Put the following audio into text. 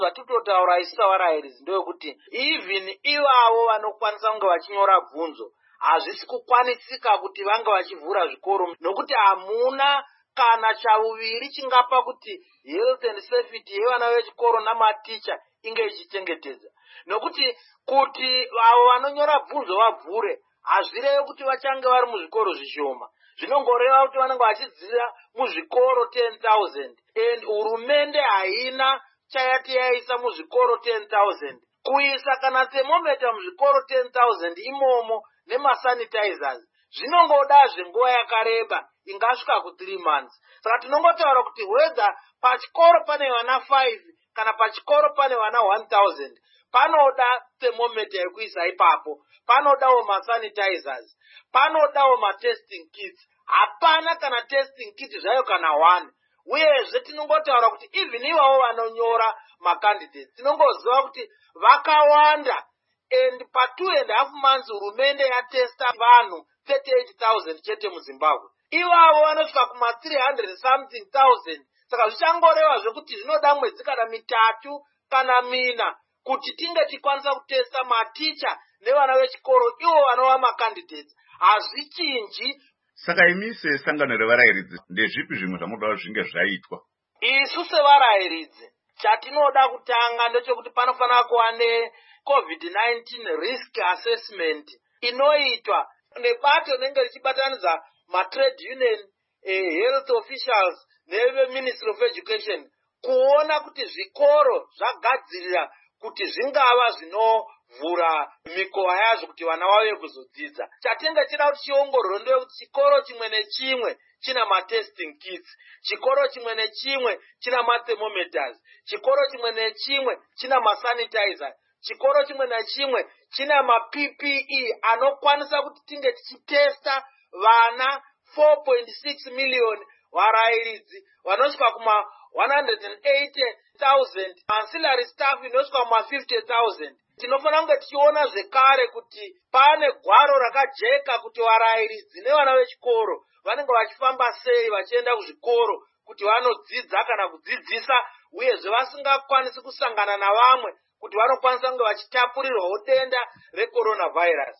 Zvatitotaura isi savarairidzi ndeyekuti even ivavo vanokwanisa kunge vachinyora bvunzo hazvisi kukwanisika kuti vange vachivhura zvikoro, nokuti hamuna kana chavuviri chingapa kuti health and safety yevana vechikoro namaticha inge ichichengetedza. Nokuti kuti avo vanonyora bvunzo vabvure hazvirevi kuti vachange vari muzvikoro zvishoma, zvinongoreva kuti vanenge vachidzira muzvikoro 10,000 and hurumende haina chayati yaisa muzvikoro 10,000 kuisa kana thermometer muzvikoro 10,000 imomo nemasanitizers zvinongodazve nguva yakareba ingasvika ku3 months. Saka tinongotaura kuti whether pachikoro pane vana 5 kana pachikoro pane vana 1,000 panoda thermometer yekuisa ipapo, panodawo masanitizers, panodawo matesting kits. Hapana kana testing kit zvayo kana 1. Uyezve tinongotaura kuti even ivavo vanonyora macandidates tinongoziva kuti vakawanda, and pa 2.5 months hurumende yatesta vanhu 38,000 chete muZimbabwe. Ivavo vanosvika kuma 300 something thousand. Saka zvichangoreva zvekuti zvinoda mwedzi kana 3 kana 4 kuti tinge tikwanisa kutesta maticha nevana vechikoro ivo vanova macandidates. Hazvichinji. Saka imi sesangano revarairidzi ndezvipi zvimwe zvamunoda zvinge zvaitwa? Isu sevarairidzi chatinoda kutanga ndechekuti panofanira kuva neCovid-19 risk assessment inoitwa nebato rinenge richibatanidza matrade union, health officials neveministry of education kuona kuti zvikoro zvagadzirira kuti zvingava zvinovhura mikova yazvo kuti vana vauye kuzodzidza. Chatinge chida kuti chiongororwe ndechekuti chikoro chimwe nechimwe china matesting kits, chikoro chimwe nechimwe china mathermometers, chikoro chimwe nechimwe china masanitizers, chikoro chimwe nechimwe china maPPE anokwanisa kuti tinge tichitesta vana 4.6 million varairidzi vanosvika kuma 180,000, ancillary staff inosvika kuma 50,000. Tinofanira kunge tichiona zvekare kuti pane gwaro rakajeka kuti varairidzi nevana vechikoro vanenge vachifamba sei vachienda kuzvikoro kuti vanodzidza kana kudzidzisa, uyezve vasingakwanisi kusangana navamwe kuti vanokwanisa kunge vachitapurirwawo denda recoronavirus.